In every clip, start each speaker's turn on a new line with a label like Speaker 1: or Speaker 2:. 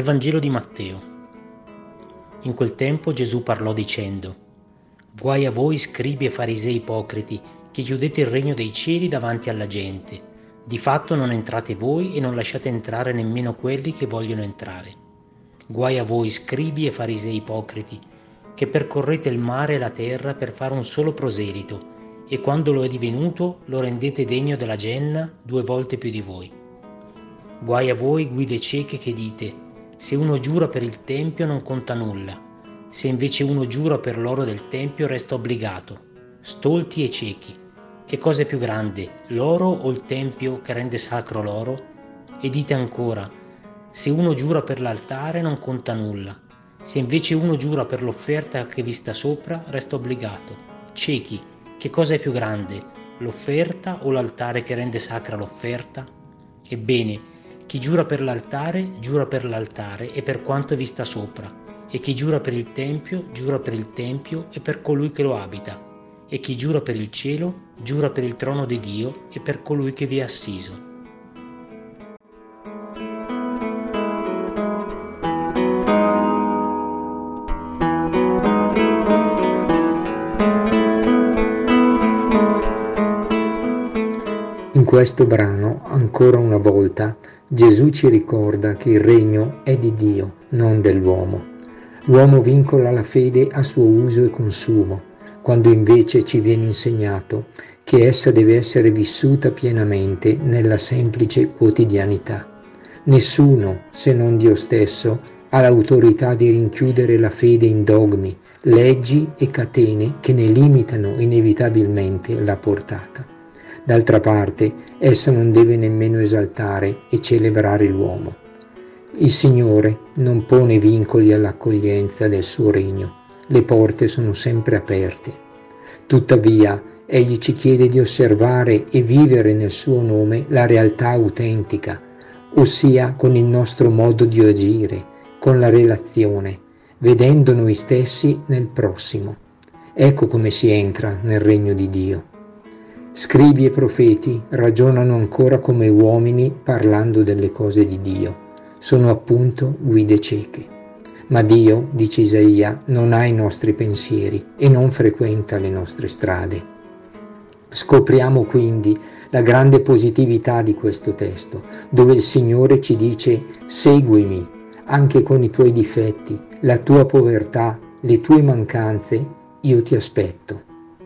Speaker 1: Dal Vangelo di Matteo. In quel tempo Gesù parlò dicendo: Guai a voi, scribi e farisei ipocriti, che chiudete il regno dei cieli davanti alla gente. Di fatto non entrate voi e non lasciate entrare nemmeno quelli che vogliono entrare. Guai a voi, scribi e farisei ipocriti, che percorrete il mare e la terra per fare un solo proselito, e quando lo è divenuto lo rendete degno della genna 2 volte più di voi. Guai a voi, guide cieche, che dite: se uno giura per il tempio non conta nulla, se invece uno giura per l'oro del tempio resta obbligato. Stolti e ciechi, che cosa è più grande, l'oro o il tempio che rende sacro l'oro? E dite ancora: se uno giura per l'altare non conta nulla, se invece uno giura per l'offerta che vi sta sopra resta obbligato. Ciechi, che cosa è più grande, l'offerta o l'altare che rende sacra l'offerta? Ebbene, chi giura per l'altare e per quanto vi sta sopra, e chi giura per il tempio e per colui che lo abita, e chi giura per il cielo giura per il trono di Dio e per colui che vi è assiso.
Speaker 2: In questo brano, ancora una volta, Gesù ci ricorda che il regno è di Dio, non dell'uomo. L'uomo vincola la fede a suo uso e consumo, quando invece ci viene insegnato che essa deve essere vissuta pienamente nella semplice quotidianità. Nessuno, se non Dio stesso, ha l'autorità di rinchiudere la fede in dogmi, leggi e catene che ne limitano inevitabilmente la portata. D'altra parte, essa non deve nemmeno esaltare e celebrare l'uomo. Il Signore non pone vincoli all'accoglienza del suo regno. Le porte sono sempre aperte. Tuttavia, Egli ci chiede di osservare e vivere nel suo nome la realtà autentica, ossia con il nostro modo di agire, con la relazione, vedendo noi stessi nel prossimo. Ecco come si entra nel regno di Dio. Scribi e profeti ragionano ancora come uomini parlando delle cose di Dio. Sono appunto guide cieche. Ma Dio, dice Isaia, non ha i nostri pensieri e non frequenta le nostre strade. Scopriamo quindi la grande positività di questo testo, dove il Signore ci dice: seguimi, anche con i tuoi difetti, la tua povertà, le tue mancanze, io ti aspetto.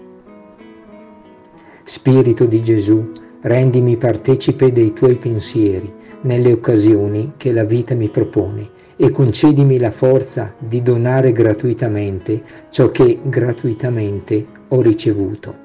Speaker 2: Spirito di Gesù, rendimi partecipe dei tuoi pensieri nelle occasioni che la vita mi propone e concedimi la forza di donare gratuitamente ciò che gratuitamente ho ricevuto.